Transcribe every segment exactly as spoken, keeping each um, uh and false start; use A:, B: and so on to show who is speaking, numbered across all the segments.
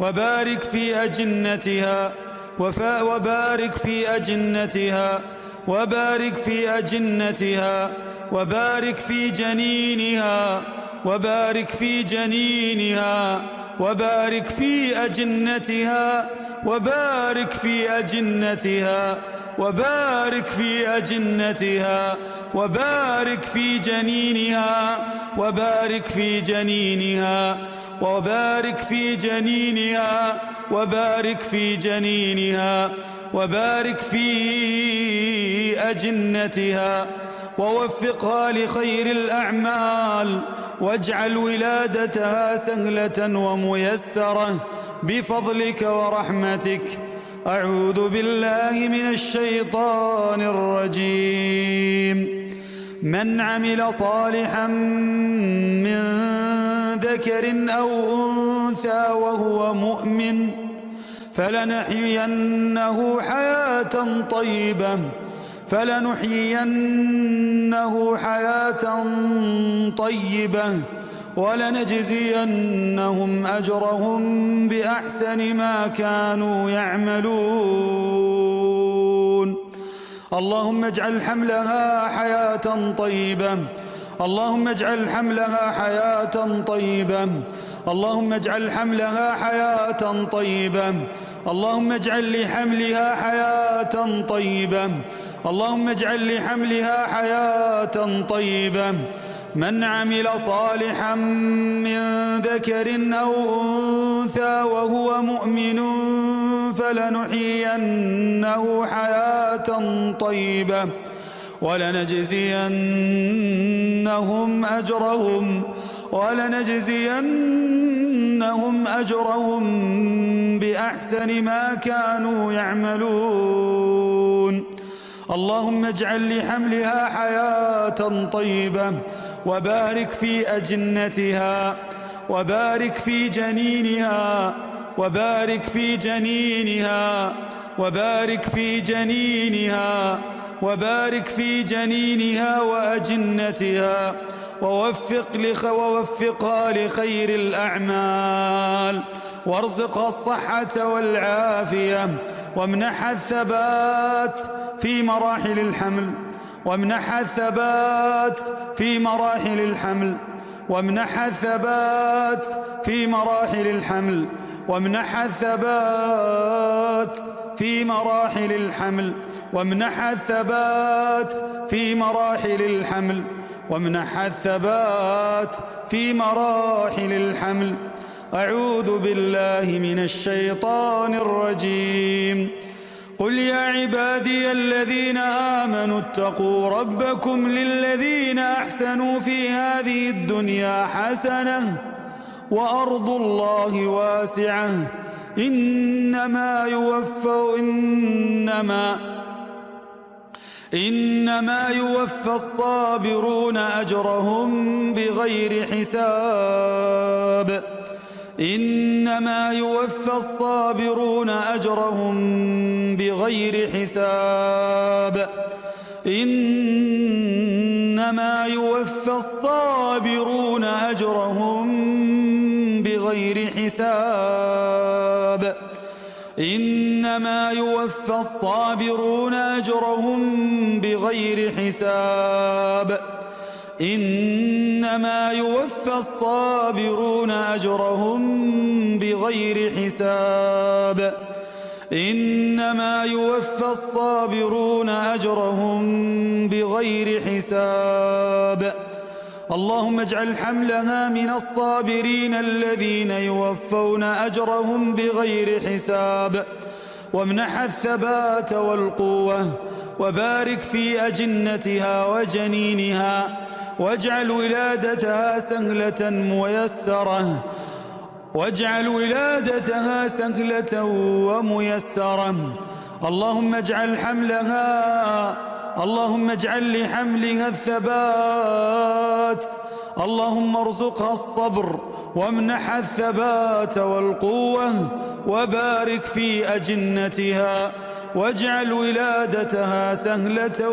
A: وبارك في أجنتها وفا وبارك في أجنتها وبارك في أجنتها وبارك في جنينها وبارك في جنينها وبارك في أجنتها وبارك في أجنتها وبارك في أجنتها وبارك في جنينها وبارك في جنينها وبارك في جنينها وبارك في جنينها وبارك في أجنتها ووفقها لخير الأعمال واجعل ولادتها سهلة وميسرة بفضلك ورحمتك. أعوذ بالله من الشيطان الرجيم. من عمل صالحا من ذكر أو أنثى وهو مؤمن فلنحيينه حياة طيبة فلنحيينه حياة طيبة ولنجزينهم أجرهم بأحسن ما كانوا يعملون. اللهم اجعل حملها حياة طيبة اللهم اجعل حملها حياة طيبة اللهم اجعل حملها حياة طيبة اللهم اجعل لحملها حياة طيبة اللهم اجعل لحملها حياة طيبة. من عمل صالحا من ذكر أو أنثى وهو مؤمن فلنحيينه حياة طيبة ولنجزينهم أجرهم ولنجزينهم أجرهم بأحسن ما كانوا يعملون. اللهم اجعل لحملها حياة طيبة وبارك في أجنتها وبارك في جنينها وبارك في جنينها وبارك في جنينها وبارك في جنينها وأجنتها ووفق لخ ووفقها لخير الأعمال وارزقها الصحة والعافية وامنحها الثبات في مراحل الحمل وامنحها الثبات في مراحل الحمل وامنحها الثبات في مراحل الحمل وامنحها الثبات في مراحل الحمل وامنحها الثبات في مراحل الحمل وامنحها الثبات في مراحل الحمل. أعوذ بالله من الشيطان الرجيم. قل يا عبادي الذين آمنوا اتقوا ربكم للذين أحسنوا في هذه الدنيا حسنة وأرض الله واسعة إنما يوفى إنما إنما يوفى الصابرون أجرهم بغير حساب إنما يوفى الصابرون أجرهم بغير حساب إنما يوفى الصابرون أجرهم بغير حساب إنما يوفى الصابرون أجرهم بغير حساب إنما يوفى الصابرون أجرهم بغير حساب إنما يوفى الصابرون أجرهم بغير حساب. اللهم اجعل حملها من الصابرين الذين يوفون أجرهم بغير حساب وامنحها الثبات والقوة وبارك في أجنتها وجنينها واجعل ولادتها سهلة ميسرة واجعل ولادتها سهلة وميسرة. اللهم اجعل حملها اللهم اجعل لحملها الثبات اللهم ارزقها الصبر وامنحها الثبات والقوة وبارك في أجنتها واجعل ولادتها سهلة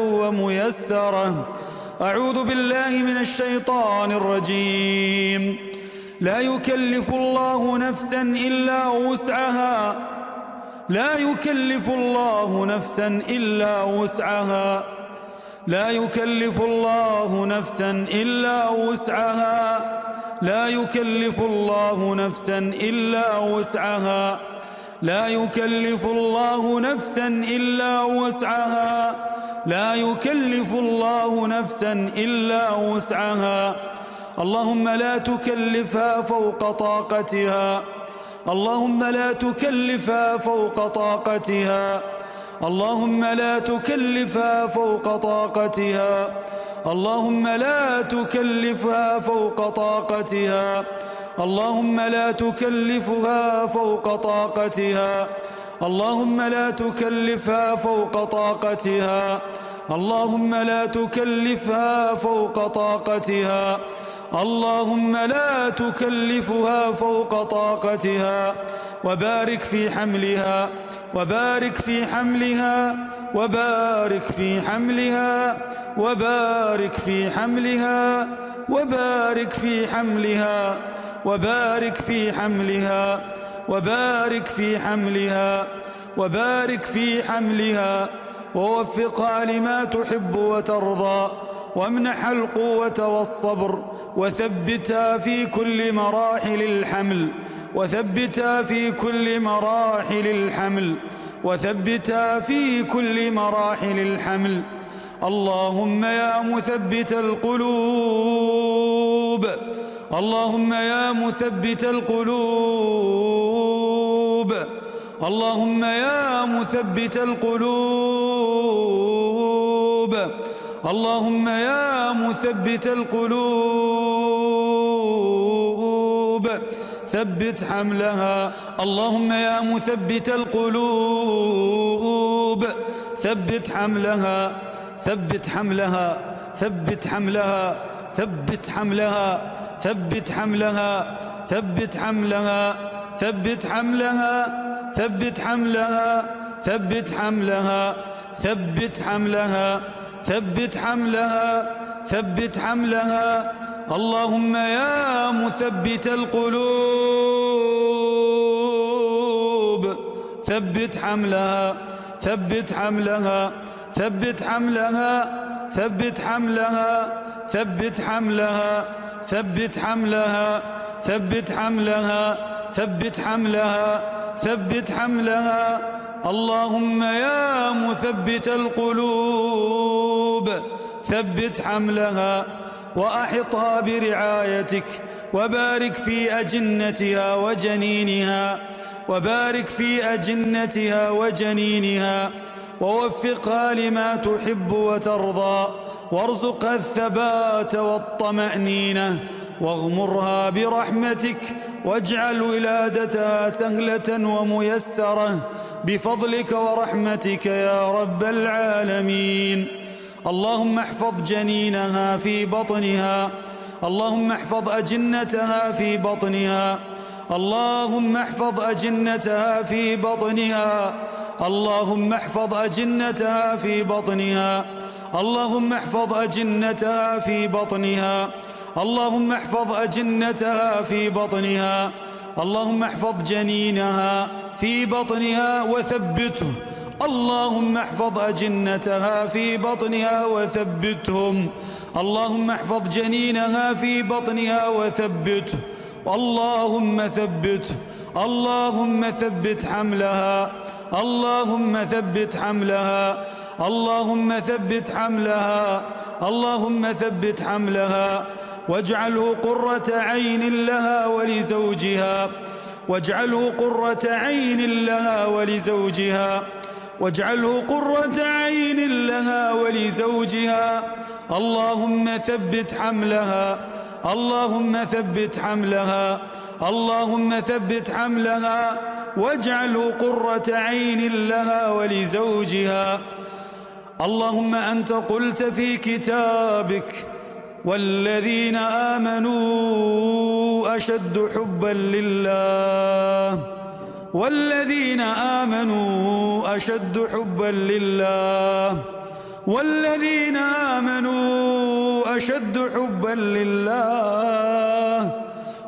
A: وميسرة. أعوذ بالله من الشيطان الرجيم. لا يكلف الله نفسا إلا وسعها لا يكلف الله نفسا إلا وسعها لا يكلف الله نفسا إلا وسعها لا يكلف الله نفسا إلا وسعها لا يكلف الله نفسا إلا وسعها لا يكلف الله نفسا إلا وسعها اللهم لا تكلفها فوق طاقتها اللهم لا تكلفها فوق طاقتها اللهم لا تكلفها فوق طاقتها اللهم لا تكلفها فوق طاقتها اللهم لا تكلفها فوق طاقتها اللهم لا تكلفها فوق طاقتها اللهم لا تكلفها فوق طاقتها اللهم لا تكلفها فوق طاقتها وبارك في حملها وبارك في حملها وبارك في حملها وبارك في حملها وبارك في حملها وبارك في حملها وبارك في حملها وبارك في حملها ووفقها لما تحب وترضى وامنح القوة والصبر وثبتها في كل مراحل الحمل وثبتها في كل مراحل الحمل وثبتها في كل مراحل الحمل اللهم يا مثبت القلوب اللهم يا مثبت القلوب اللهم يا مثبت القلوب اللهم يا مثبت القلوب ثبت حملها اللهم يا مثبت القلوب ثبت حملها ثبت حملها ثبت حملها ثبت حملها ثبت حملها ثبت حملها ثبت حملها ثبت حملها ثبت حملها ثبت حملها ثبت حملها ثبت حملها اللهم يا مثبت القلوب ثبت حملها ثبت حملها ثبت حملها ثبت حملها ثبت حملها ثبت حملها ثبت حملها ثبت حملها ثبت حملها اللهم يا مثبت القلوب ثبت حملها وأحطها برعايتك وبارك في أجنتها وجنينها وبارك في أجنتها وجنينها ووفقها لما تحب وترضى وارزقها الثبات والطمأنينة واغمرها برحمتك واجعل ولادتها سهلة وميسرة بفضلك ورحمتك يا رب العالمين اللهم احفظ جنينها في بطنها اللهم احفظ أجنتها في بطنها اللهم احفظ أجنتها في بطنها اللهم احفظ أجنتها في بطنها اللهم احفظ أجنتها في بطنها اللهم احفظ أجنتها في بطنها اللهم احفظ جنينها في بطنها وثبته اللهم احفظ أجنتها في بطنها وثبتهم اللهم احفظ جنينها في بطنها وثبته اللهم ثبته اللهم ثبت حملها اللهم ثبت حملها اللهم ثبت حملها اللهم ثبت حملها واجعله قرة عين لها ولزوجها واجعله قرة عين لها ولزوجها واجعله قرة عين لها ولزوجها اللهم ثبت حملها اللهم ثبت حملها اللهم ثبت حملها واجعله قرة عين لها ولزوجها اللهم أنت قلت في كتابك والذين آمنوا أشد حبا لله والذين آمنوا أشد حبا لله والذين آمنوا أشد حبا لله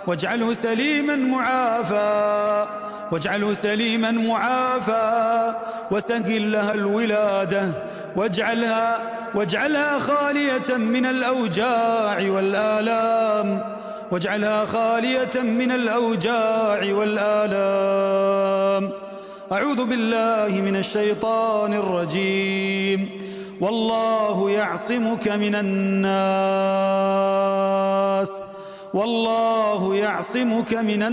A: واجعله سليما معافى واجعله سليما معافى وسهل لها الولادة واجعلها واجعلها خالية من الأوجاع والآلام واجعلها خالية من الأوجاع والآلام. أعوذ بالله من الشيطان الرجيم. والله يعصمك من الناس والله يعصمك من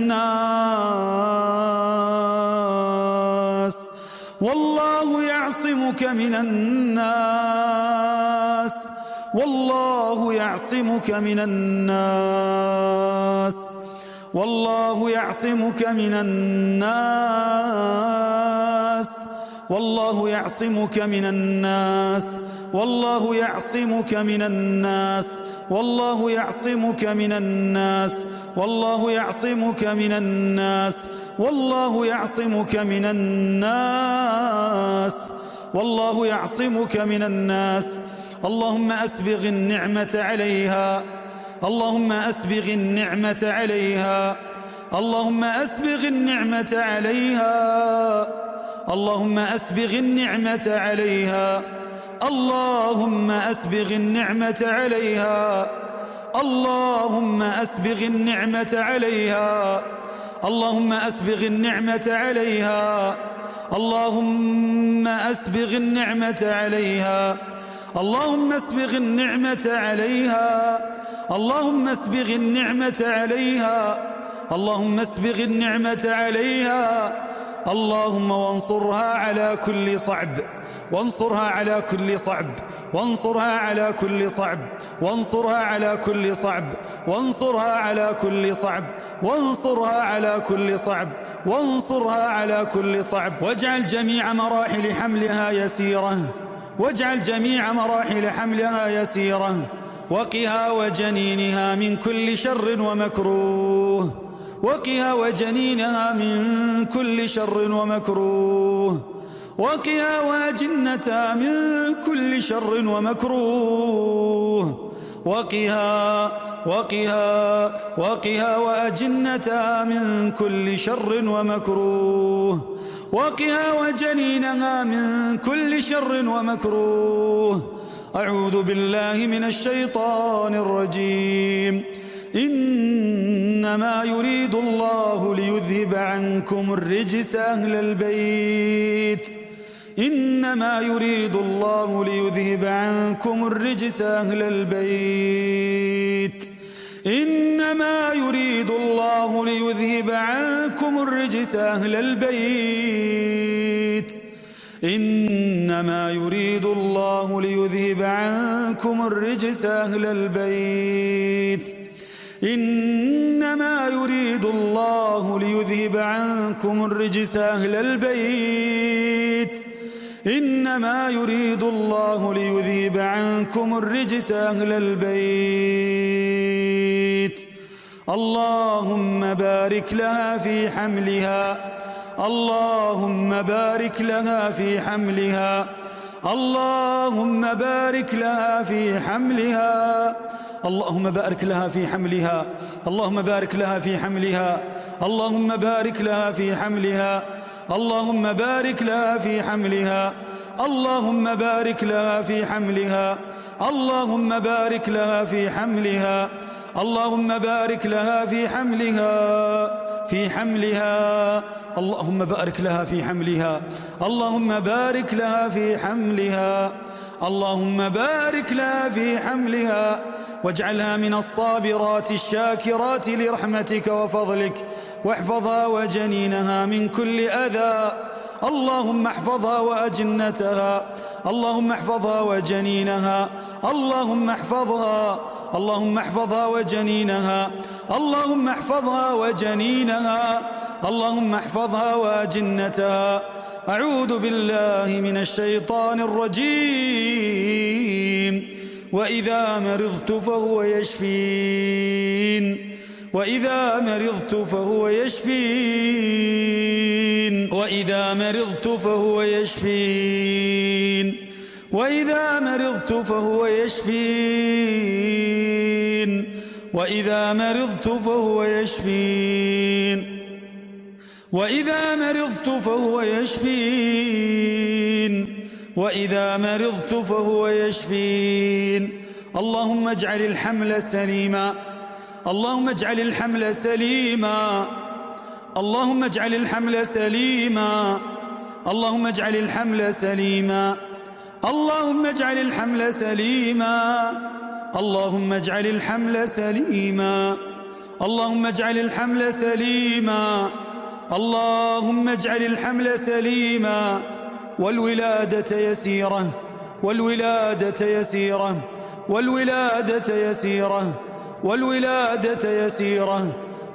A: الناس والله يعصمك من الناس والله يعصمك من الناس والله يعصمك من الناس والله يعصمك من الناس والله يعصمك من الناس والله يعصمك من الناس والله يعصمك من الناس والله يعصمك من الناس والله يعصمك من الناس. اللهم أسبغ النعمة عليها اللهم أسبغ النعمة عليها اللهم أسبغ النعمة عليها اللهم أسبغ النعمة عليها اللهم أسبغ النعمة عليها اللهم أسبغ النعمة عليها اللهم أسبغ النعمة عليها اللهم أسبغ النعمة عليها اللهم أسبغ النعمة عليها اللهم أسبغ النعمة عليها اللهم أسبغ النعمة عليها اللهم وانصرها على كل صعب وانصرها على كل صعب وانصرها على كل صعب وانصرها على كل صعب وانصرها على كل صعب وانصرها على كل صعب وانصرها على كل صعب. واجعل جميع مراحل حملها يسيرة واجعل جميع مراحل حملها يسيرة وقها وجنينها من كل شر ومكروه وقها وجنينها من كل شر ومكروه وقها وأجنتها من كل شر ومكروه وقها وقها وقها وأجنتها من كل شر ومكروه وقها وجنينها من كل شر ومكروه. أعوذ بالله من الشيطان الرجيم. إنما يريد الله ليذهب عنكم الرجس أهل البيت إنما يريد الله ليذهب عنكم الرجس أهل البيت إنما يريد الله ليذهب عنكم الرجس أهل البيت إنما يريد الله ليذهب عنكم الرجس أهل البيت إنما يريد الله ليذهب عنكم الرجس أهل البيت إنما يريد الله ليذهب عنكم الرجس أهل البيت. اللهم بارك لها في حملها اللهم بارك لها في حملها اللهم بارك لها في حملها اللهم بارك لها في حملها اللهم بارك لها في حملها اللهم بارك لها في حملها اللهم بارك لها في حملها اللهم بارك لها في حملها اللهم بارك لها في حملها اللهم بارك لها في حملها في حملها اللهم بارك لها في حملها اللهم بارك لها في حملها اللهم بارك لها في حملها واجعلها من الصابرات الشاكرات لرحمتك وفضلك واحفظها وجنينها من كل أذى اللهم احفظها وأجنتها اللهم احفظها وجنينها اللهم احفظها اللهم احفظها وجنينها اللهم احفظها وجنينها اللهم احفظها وأجنتها. أعوذ بالله من الشيطان الرجيم. وإذا مرضت فهو يشفين وإذا مرضت فهو يشفين وإذا مرضت فهو يشفين وإذا مرضت فهو يشفين وإذا مرضت فهو يشفين وإذا مرضت فهو يشفين وإذا مرضت فهو يشفين اللهم اجعل الحمل سليما اللهم اجعل الحمل سليما اللهم اجعل الحمل سليما اللهم اجعل الحمل سليما اللهم اجعل الحمل سليما اللهم اجعل الحمل سليما اللهم اجعل الحمل سليما اللهم اجعل الحمل سليما والولادة يسيرة والولادة يسيرة والولادة يسيرة والولادة يسيرة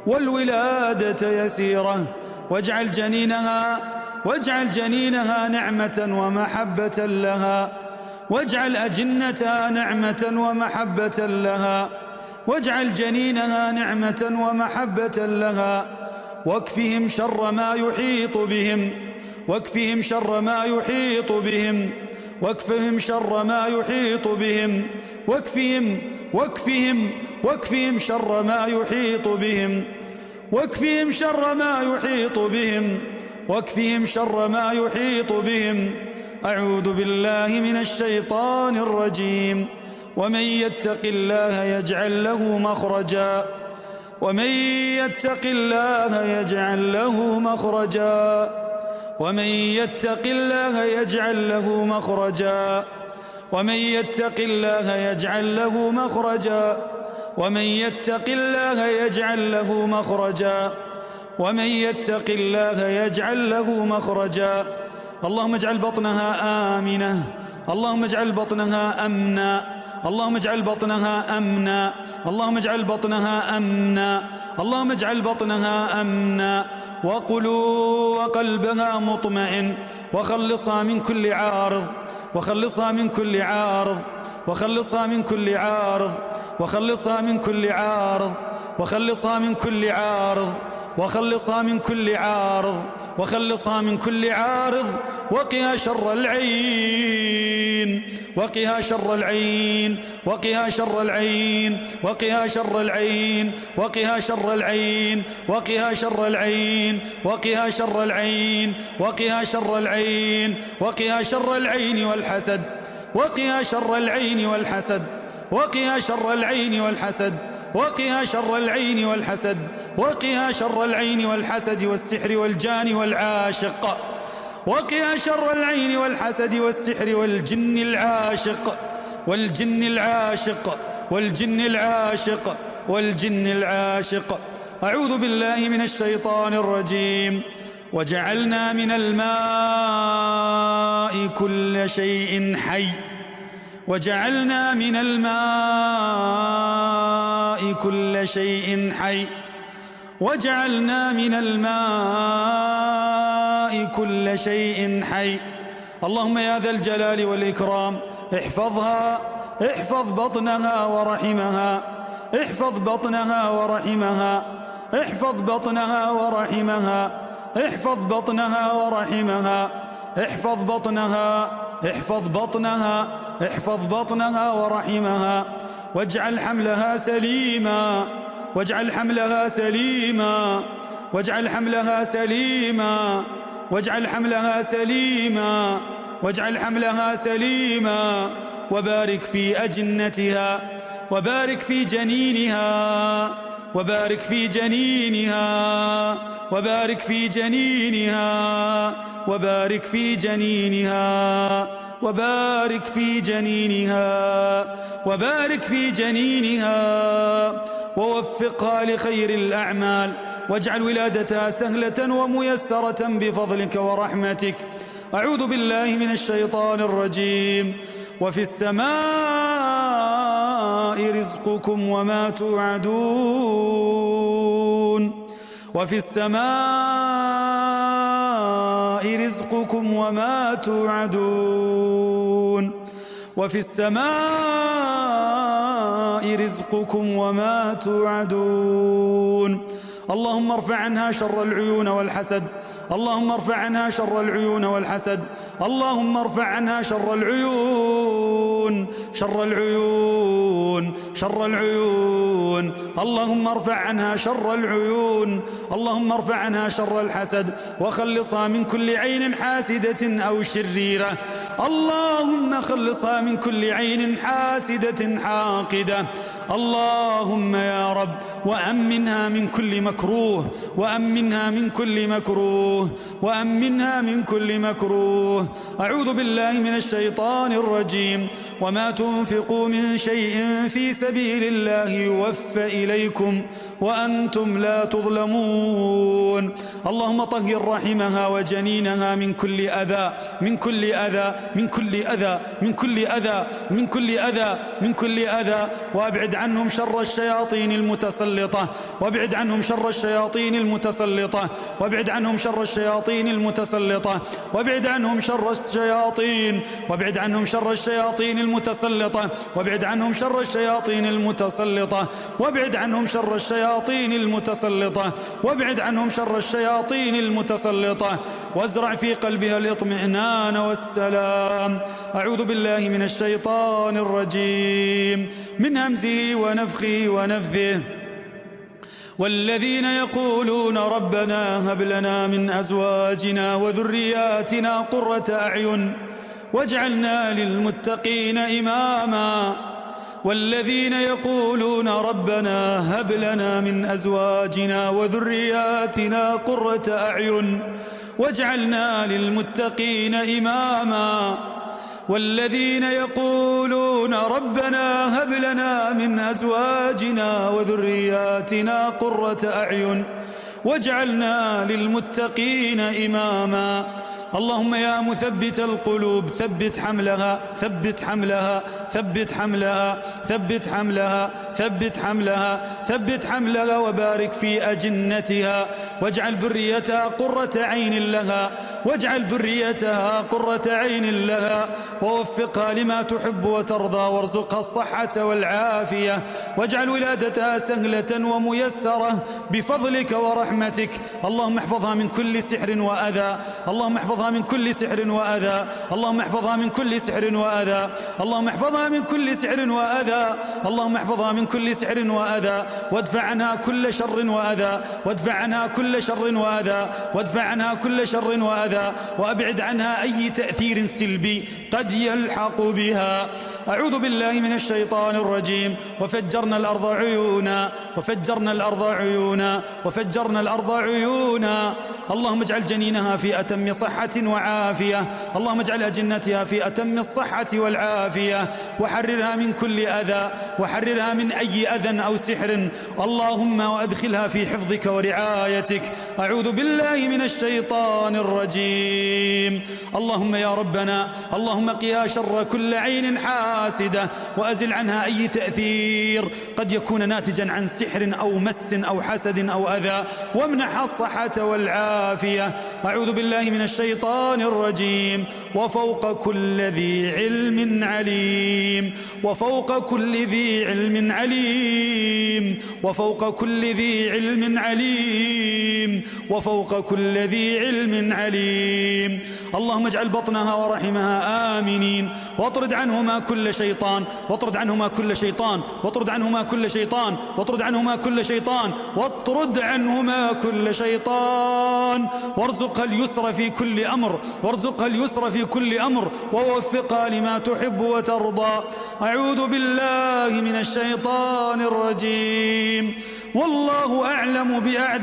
A: والولادة يسيرة واجعل جنينها واجعل جنينها نعمة ومحبة لها واجعل أجنتها نعمة ومحبة لها واجعل جنينها نعمة ومحبة لها واكفهم شر ما يحيط بهم واكفهم شر ما يحيط بهم واكفهم شر ما يحيط بهم واكفهم واكفهم واكفهم شر ما يحيط بهم واكفهم شر ما يحيط بهم واكفهم شر ما يحيط بهم أعوذ بالله من الشيطان الرجيم ومن يتق الله يجعل له مخرجا ومن يتق الله يجعل له مخرجا ومن يتق الله يجعل له مخرجا ومن يتق الله يجعل له مخرجا ومن يتق الله يجعل له مخرجا ومن يتق الله يجعل له مخرجا اللهم اجعل بطنها آمنة اللهم اجعل بطنها أمنا اللهم اجعل بطنها أمنا اللهم اجعل بطنها أمنا اللهم اجعل بطنها أمنا وقلوا وقلبها مطمئن وخلصها من كل عارض وخلصها من كل عارض وخلصها من كل عارض وخلصها من كل عارض وخلصها من كل عارض وخلصها من كل عارض وخلصها من كل عارض وقها شر العين وقها شر العين وقها شر العين وقها شر العين وقها شر العين وقها شر العين وقها شر العين وقها شر العين وقها شر العين والحسد وقها شر العين والحسد وقها شر العين والحسد وقها شر العين والحسد وقها شر العين والحسد والسحر والجان والعاشق وقها شر العين والحسد والسحر والجن العاشق والجن العاشق والجن العاشق والجن العاشق أعوذ بالله من الشيطان الرجيم وجعلنا من الماء كل شيء حي وجعلنا من الماء كل شيء حي وجعلنا من الماء كل شيء حي اللهم يا ذا الجلال والإكرام احفظها احفظ بطنها ورحمها احفظ بطنها ورحمها احفظ بطنها ورحمها احفظ بطنها ورحمها احفظ بطنها احفظ بطنها احفظ بطنها ورحمها واجعل حملها سليما واجعل حملها سليما واجعل حملها سليما واجعل حملها سليما واجعل حملها سليما وبارك في أجنتها وبارك في جنينها وبارك في جنينها وبارك في جنينها وبارك في جنينها وبارك في جنينها وبارك في جنينها ووفقها لخير الأعمال واجعل ولادتها سهلة وميسرة بفضلك ورحمتك أعوذ بالله من الشيطان الرجيم وفي السماء رزقكم وما توعدون وفي السماء رزقكم وما توعدون وفي السماء رزقكم وما توعدون اللهم ارفع عنها شر العيون والحسد اللهم ارفع عنها شر العيون والحسد اللهم ارفع عنها شر العيون شر العيون العيون شر العيون اللهم ارفع عنها شر العيون اللهم ارفع عنها شر الحسد وخلصها من كل عين حاسدة أو شريرة اللهم خلصها من كل عين حاسدة حاقدة اللهم يا رب وأمنها من كل مكروه وأمنها من كل مكروه وأمنها من كل مكروه. أعوذ بالله من الشيطان الرجيم. وما تنفقوا من شيء في سبيل الله يوفى إليكم وأنتم لا تظلمون. اللهم طهر رحمها وجنينها من كل أذى من كل أذى من كل أذى من كل أذى من كل أذى من كل أذى وأبعد عنهم شر الشياطين المتسلطة وابعد عنهم شر الشياطين المتسلطة وابعد عنهم شر الشياطين المتسلطة وابعد عنهم شر الشياطين وابعد عنهم شر الشياطين المتسلطة وابعد عنهم شر الشياطين المتسلطة وابعد عنهم شر الشياطين المتسلطة وابعد عنهم شر الشياطين المتسلطة وازرع في قلبها الاطمئنان والسلام. أعوذ بالله من الشيطان الرجيم من همزه ونفخه ونفثه. والذين يقولون ربنا هب لنا من أزواجنا وذرياتنا قرة أعين واجعلنا للمتقين إماما. والذين يقولون ربنا هب لنا من أزواجنا وذرياتنا قرة أعين واجعلنا للمتقين إماما. والذين يقولون ربنا هب لنا من أزواجنا وذرياتنا قرة أعين واجعلنا للمتقين إماما. اللهم يا مثبت القلوب ثبت حملها ثبت حملها ثبت حملها ثبت حملها ثبت حملها ثبت حملها وبارك في أجنتها واجعل ذريتها قرة عين لها واجعل ذريتها قرة عين لها ووفقها لما تحب وترضى وارزقها الصحة والعافية واجعل ولادتها سهلة وميسرة بفضلك ورحمتك. اللهم احفظها من كل سحر وأذى اللهم احفظها من كل سحر وأذى اللهم احفظها من كل سحر وأذى اللهم احفظها من كل سحر وأذى اللهم احفظها من كل سحر وأذى وادفع عنها كل شر وأذى وادفع عنها كل شر وأذى وادفع عنها كل شر وأذى وأبعد عنها أي تأثير سلبي قد يلحق بها. أعوذ بالله من الشيطان الرجيم. وفجرنا الأرض عيونا وفجرنا الأرض عيونا وفجرنا الأرض عيونا. اللهم اجعل جنينها في أتم صحة وعافية اللهم اجعل أجنتها في أتم الصحة والعافية وحررها من كل أذى وحررها من أي أذى أو سحر اللهم وأدخلها في حفظك ورعايتك. أعوذ بالله من الشيطان الرجيم. اللهم يا ربنا اللهم قيا شر كل عين حاسدة وأزل عنها أي تأثير قد يكون ناتجا عن سحر أو مس أو حسد أو أذى وامنح الصحة والعافية. أعوذ بالله من الشيطان الرجيم. وفوق كل ذي علم عليم وفوق كل ذي علم عليم وفوق كل ذي علم عليم وفوق كل ذي علم عليم. اللهم اجعل بطنها ورحمها آمنين واطرد عنهما كل شيطان واطرد عنهما كل شيطان واطرد عنهما كل شيطان واطرد عنهما كل شيطان واطرد عنهما كل شيطان وارزقها اليسر في كل أمر وارزقها اليسر في كل أمر ووفقها لما تحب وترضى. أعوذ بالله من الشيطان الرجيم. والله أعلم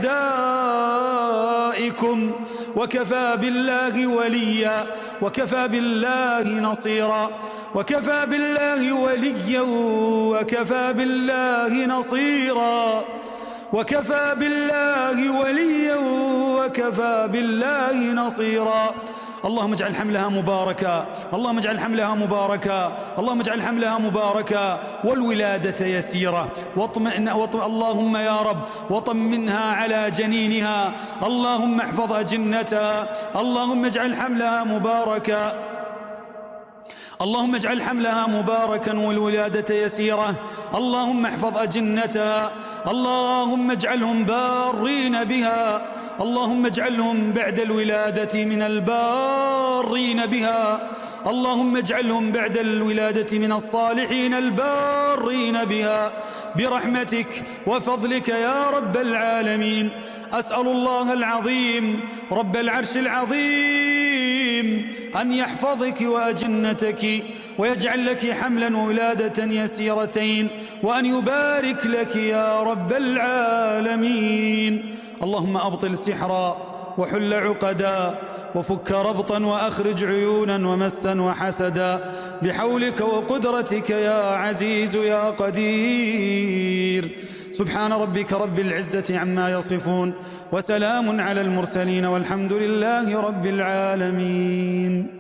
A: بأعدائكم وكفى بالله وليا وكفى بالله نصيرا وكفى بالله وليا وكفى بالله نصيرا وكفى بالله وليا وكفى بالله نصيرا. اللهم اجعل حملها مباركا اللهم اجعل حملها مباركا اللهم اجعل حملها مباركا والولادة يسيرة واطمئن واطمئن اللهم يا رب وطمنها على جنينها اللهم احفظ أجنتها اللهم اجعل حملها مباركا اللهم اجعل حملها مباركا والولادة يسيرة. اللهم احفظ أجنتها اللهم اجعلهم بارين بها اللهم اجعلهم بعد الولادة من البارين بها اللهم اجعلهم بعد الولادة من الصالحين البارين بها برحمتك وفضلك يا رب العالمين. أسأل الله العظيم رب العرش العظيم أن يحفظك وأجنتك ويجعل لك حملا وولادة يسيرتين، وأن يبارك لك يا رب العالمين. اللهم أبطل سحرا وحل عقدا وفك ربطا وأخرج عيونا ومسا وحسدا بحولك وقدرتك يا عزيز يا قدير. سبحان ربك رب العزة عما يصفون، وسلام على المرسلين، والحمد لله رب العالمين.